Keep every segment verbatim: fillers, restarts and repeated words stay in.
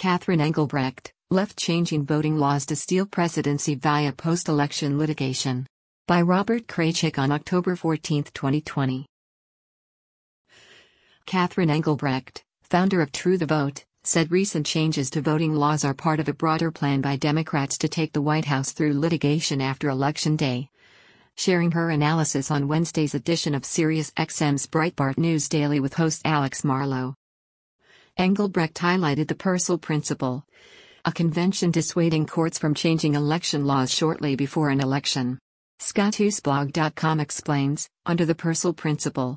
Catherine Engelbrecht, left changing voting laws to steal presidency via post-election litigation. By Robert Kraychik on October fourteenth, twenty twenty. Catherine Engelbrecht, founder of True the Vote, said recent changes to voting laws are part of a broader plan by Democrats to take the White House through litigation after Election Day. Sharing her analysis on Wednesday's edition of SiriusXM's Breitbart News Daily with host Alex Marlow. Engelbrecht highlighted the Purcell Principle, a convention dissuading courts from changing election laws shortly before an election. Scott Hoose Blog dot com explains, under the Purcell Principle,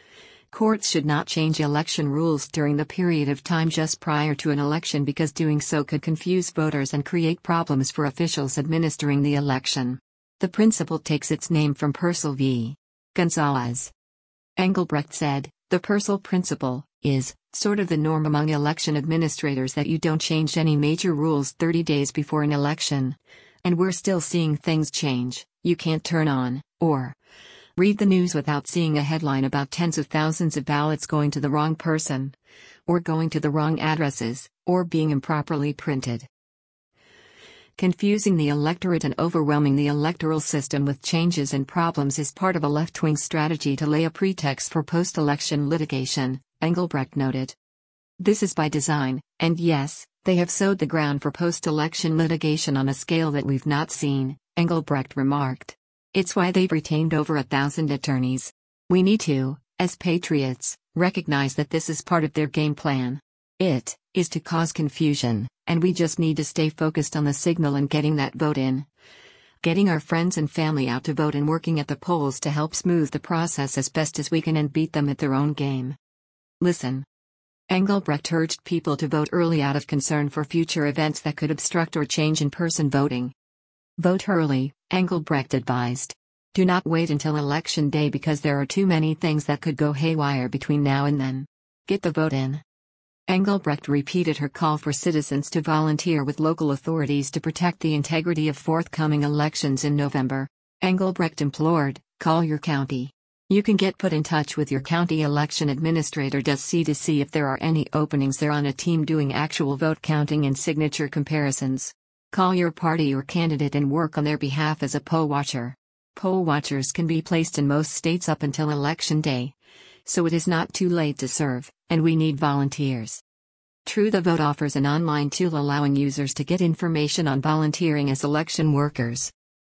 courts should not change election rules during the period of time just prior to an election because doing so could confuse voters and create problems for officials administering the election. The principle takes its name from Purcell v. Gonzalez. Engelbrecht said, the Purcell Principle is sort of the norm among election administrators that you don't change any major rules thirty days before an election. And we're still seeing things change. You can't turn on, or read the news without seeing a headline about tens of thousands of ballots going to the wrong person, or going to the wrong addresses, or being improperly printed. Confusing the electorate and overwhelming the electoral system with changes and problems is part of a left-wing strategy to lay a pretext for post-election litigation, Engelbrecht noted. This is by design, and yes, they have sowed the ground for post-election litigation on a scale that we've not seen, Engelbrecht remarked. It's why they've retained over a thousand attorneys. We need to, as patriots, recognize that this is part of their game plan. It is to cause confusion, and we just need to stay focused on the signal and getting that vote in. Getting our friends and family out to vote and working at the polls to help smooth the process as best as we can and beat them at their own game. Listen. Engelbrecht urged people to vote early out of concern for future events that could obstruct or change in-person voting. Vote early, Engelbrecht advised. Do not wait until Election Day because there are too many things that could go haywire between now and then. Get the vote in. Engelbrecht repeated her call for citizens to volunteer with local authorities to protect the integrity of forthcoming elections in November. Engelbrecht implored, call your county. You can get put in touch with your county election administrator to see to see if there are any openings there on a team doing actual vote counting and signature comparisons. Call your party or candidate and work on their behalf as a poll watcher. Poll watchers can be placed in most states up until Election Day, so it is not too late to serve, and we need volunteers. True the Vote offers an online tool allowing users to get information on volunteering as election workers.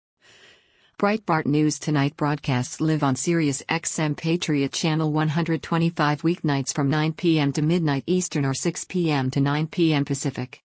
Breitbart News Tonight broadcasts live on SiriusXM Patriot Channel one twenty-five weeknights from nine p m to midnight Eastern or six p m to nine p m Pacific.